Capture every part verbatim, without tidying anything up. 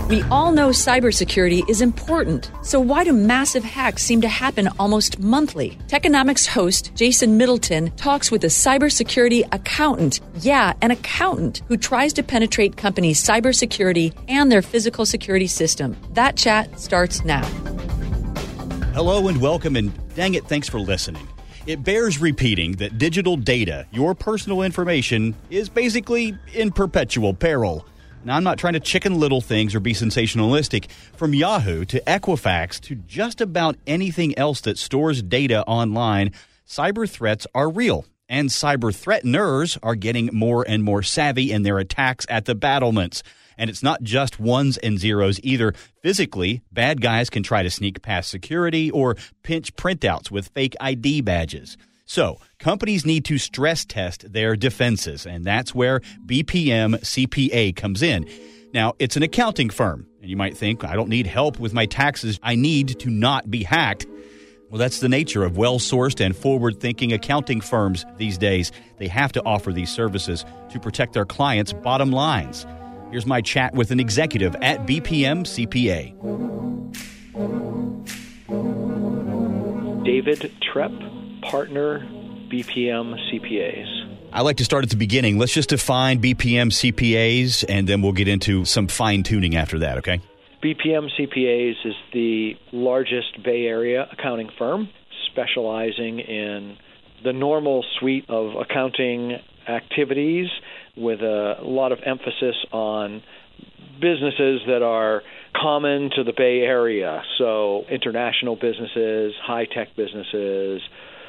We all know cybersecurity is important, so why do massive hacks seem to happen almost monthly? Techonomics host Jason Middleton talks with a cybersecurity accountant, yeah, an accountant, who tries to penetrate companies' cybersecurity and their physical security system. That chat starts now. Hello and welcome, and dang it, thanks for listening. It bears repeating that digital data, your personal information, is basically in perpetual peril. Now, I'm not trying to chicken little things or be sensationalistic. From Yahoo to Equifax to just about anything else that stores data online, cyber threats are real. And cyber threateners are getting more and more savvy in their attacks at the battlements. And it's not just ones and zeros either. Physically, bad guys can try to sneak past security or pinch printouts with fake I D badges. So, companies need to stress test their defenses, and that's where B P M C P A comes in. Now, it's an accounting firm, and you might think, I don't need help with my taxes. I need to not be hacked. Well, that's the nature of well-sourced and forward-thinking accounting firms these days. They have to offer these services to protect their clients' bottom lines. Here's my chat with an executive at B P M C P A. David Trepp, partner, B P M C P As. I like to start at the beginning. Let's just define B P M C P As, and then we'll get into some fine-tuning after that, okay? B P M C P As is the largest Bay Area accounting firm specializing in the normal suite of accounting activities with a lot of emphasis on businesses that are common to the Bay Area. So international businesses, high-tech businesses,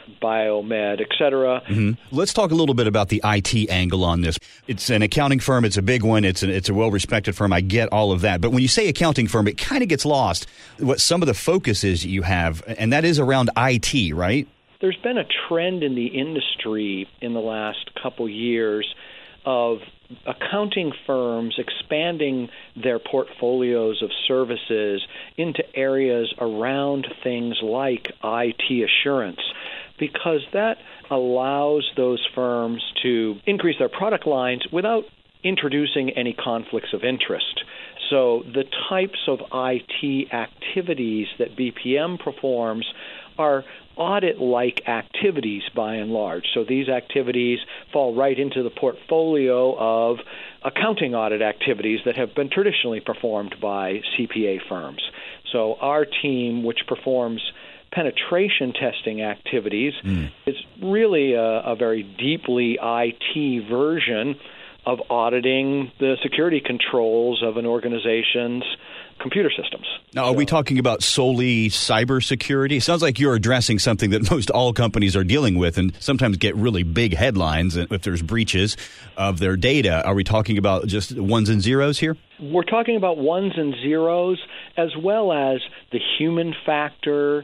biomed, et cetera. Mm-hmm. Let's talk a little bit about the I T angle on this. It's an accounting firm. It's a big one. It's a, it's a well-respected firm. I get all of that. But when you say accounting firm, it kind of gets lost what some of the focus is you have, and that is around I T, right? There's been a trend in the industry in the last couple years of accounting firms expanding their portfolios of services into areas around things like I T assurance, because that allows those firms to increase their product lines without introducing any conflicts of interest. So the types of I T activities that B P M performs are audit-like activities by and large. So these activities fall right into the portfolio of accounting audit activities that have been traditionally performed by C P A firms. So our team, which performs penetration testing activities, mm. is really a, a very deeply I T version of auditing the security controls of an organization's computer systems. Now, are so, we talking about solely cybersecurity? It sounds like you're addressing something that most all companies are dealing with and sometimes get really big headlines if there's breaches of their data. Are we talking about just ones and zeros here? We're talking about ones and zeros as well as the human factor,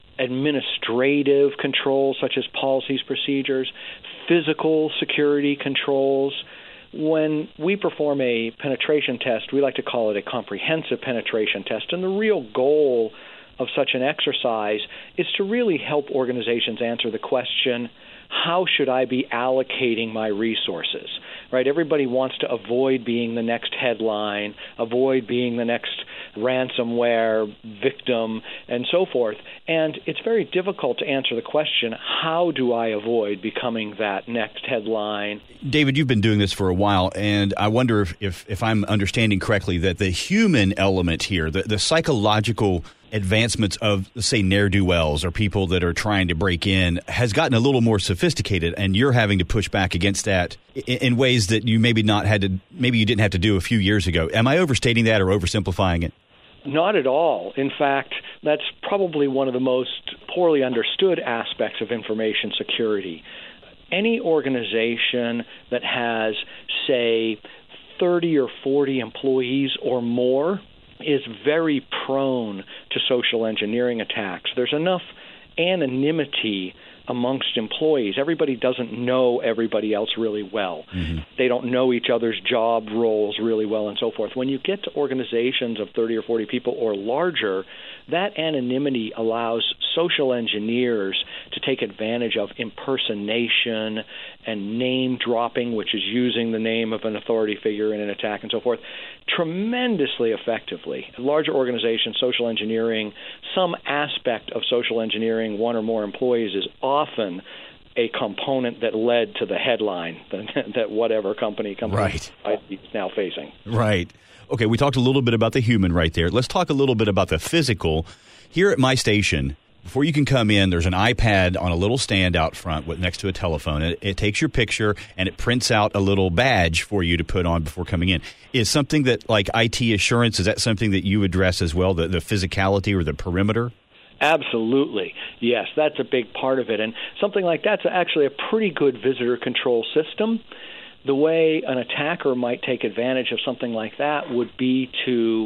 administrative controls such as policies, procedures, physical security controls. When we perform a penetration test, we like to call it a comprehensive penetration test, and the real goal of such an exercise is to really help organizations answer the question, how should I be allocating my resources? Right? Everybody wants to avoid being the next headline, avoid being the next ransomware victim, and so forth. And it's very difficult to answer the question, how do I avoid becoming that next headline? David, you've been doing this for a while, and I wonder if, if, if I'm understanding correctly that the human element here, the, the psychological advancements of, say, ne'er-do-wells or people that are trying to break in has gotten a little more sophisticated, and you're having to push back against that in, in ways that you maybe not had to, maybe you didn't have to do a few years ago. Am I overstating that or oversimplifying it? Not at all. In fact, that's probably one of the most poorly understood aspects of information security. Any organization that has, say, thirty or forty employees or more is very prone to social engineering attacks. There's enough anonymity amongst employees. Everybody doesn't know everybody else really well. Mm-hmm. They don't know each other's job roles really well and so forth. When you get to organizations of thirty or forty people or larger, that anonymity allows social engineers to take advantage of impersonation and name dropping, which is using the name of an authority figure in an attack and so forth, tremendously effectively. Larger organizations, social engineering, some aspect of social engineering, one or more employees, is often a component that led to the headline that, that whatever company company right. is now facing. Right. Okay, we talked a little bit about the human right there. Let's talk a little bit about the physical. Here at my station, before you can come in, there's an iPad on a little stand out front with, next to a telephone. It, it takes your picture, and it prints out a little badge for you to put on before coming in. Is something that, like I T assurance, is that something that you address as well, the, the physicality or the perimeter? Absolutely. Yes, that's a big part of it. And something like that's actually a pretty good visitor control system. The way an attacker might take advantage of something like that would be to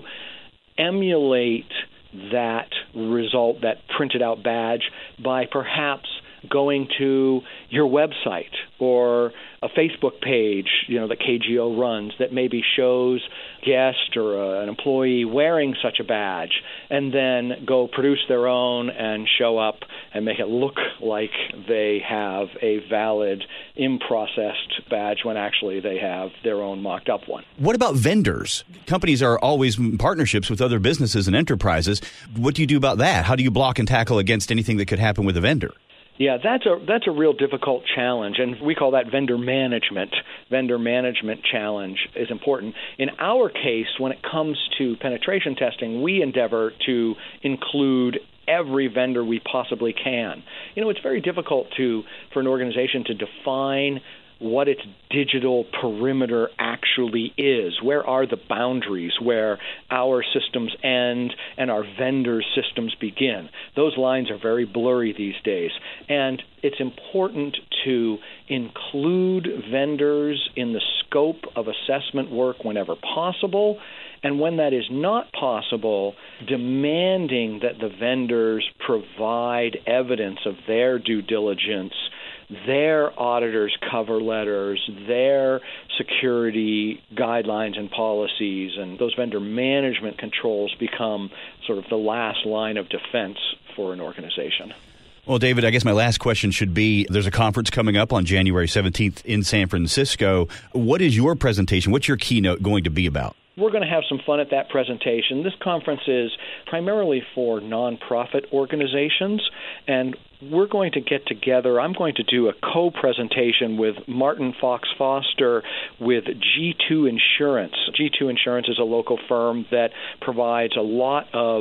emulate that result, that printed out badge, by perhaps going to your website or a Facebook page, you know, that K G O runs that maybe shows a guest or a, an employee wearing such a badge, and then go produce their own and show up and make it look like they have a valid, in-processed badge when actually they have their own mocked-up one. What about vendors? Companies are always in partnerships with other businesses and enterprises. What do you do about that? How do you block and tackle against anything that could happen with a vendor? Yeah, that's a that's a real difficult challenge, and we call that vendor management. Vendor management challenge is important. In our case, when it comes to penetration testing, we endeavor to include every vendor we possibly can. You know, it's very difficult to for an organization to define what its digital perimeter actually is. Where are the boundaries where our systems end and our vendors' systems begin? Those lines are very blurry these days. And it's important to include vendors in the scope of assessment work whenever possible. And when that is not possible, demanding that the vendors provide evidence of their due diligence, their auditors' cover letters, their security guidelines and policies, and those vendor management controls become sort of the last line of defense for an organization. Well, David, I guess my last question should be, there's a conference coming up on January seventeenth in San Francisco. What is your presentation? What's your keynote going to be about? We're going to have some fun at that presentation. This conference is primarily for nonprofit organizations, and we're going to get together. I'm going to do a co-presentation with Martin Fox Foster with G two Insurance. G two Insurance is a local firm that provides a lot of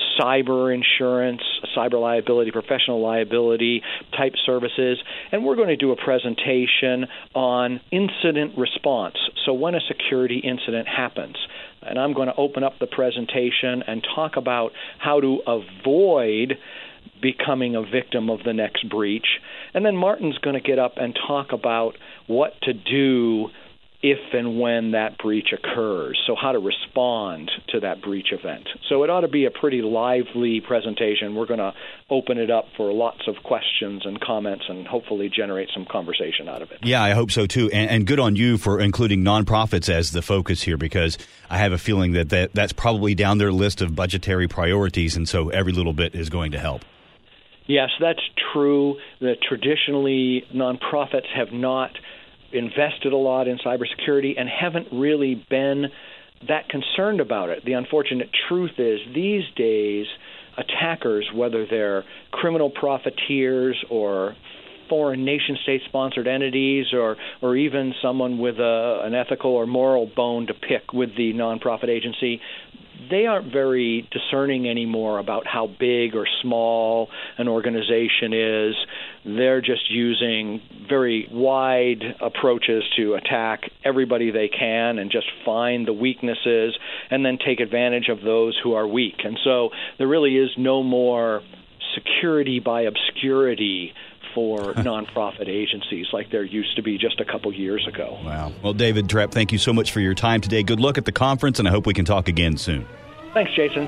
cyber insurance, cyber liability, professional liability type services, and we're going to do a presentation on incident response. So when a security incident happens, and I'm going to open up the presentation and talk about how to avoid becoming a victim of the next breach. And then Martin's going to get up and talk about what to do if and when that breach occurs, so how to respond to that breach event. So it ought to be a pretty lively presentation. We're going to open it up for lots of questions and comments and hopefully generate some conversation out of it. Yeah, I hope so too. And, and good on you for including nonprofits as the focus here, because I have a feeling that, that that's probably down their list of budgetary priorities, and so every little bit is going to help. Yes, that's true. That traditionally nonprofits have not invested a lot in cybersecurity and haven't really been that concerned about it. The unfortunate truth is these days attackers, whether they're criminal profiteers or foreign nation-state-sponsored entities or, or even someone with a, an ethical or moral bone to pick with the nonprofit agency, they aren't very discerning anymore about how big or small an organization is. They're just using very wide approaches to attack everybody they can and just find the weaknesses and then take advantage of those who are weak. And so there really is no more security by obscurity for nonprofit agencies like there used to be just a couple years ago. Wow. Well, David Trepp, thank you so much for your time today. Good luck at the conference, and I hope we can talk again soon. Thanks, Jason.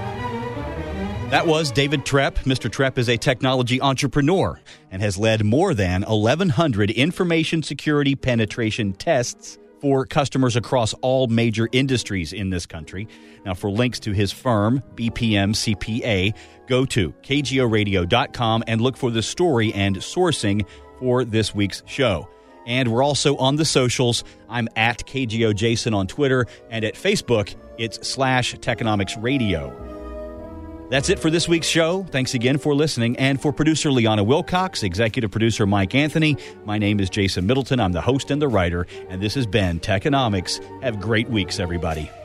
That was David Trepp. Mister Trepp is a technology entrepreneur and has led more than eleven hundred information security penetration tests for customers across all major industries in this country. Now, for links to his firm, B P M C P A, go to K G O radio dot com and look for the story and sourcing for this week's show. And we're also on the socials. I'm at K G O Jason on Twitter, and at Facebook, it's slash Techonomics Radio. That's it for this week's show. Thanks again for listening. And for producer Liana Wilcox, executive producer Mike Anthony, my name is Jason Middleton. I'm the host and the writer, and this has been Techonomics. Have great weeks, everybody.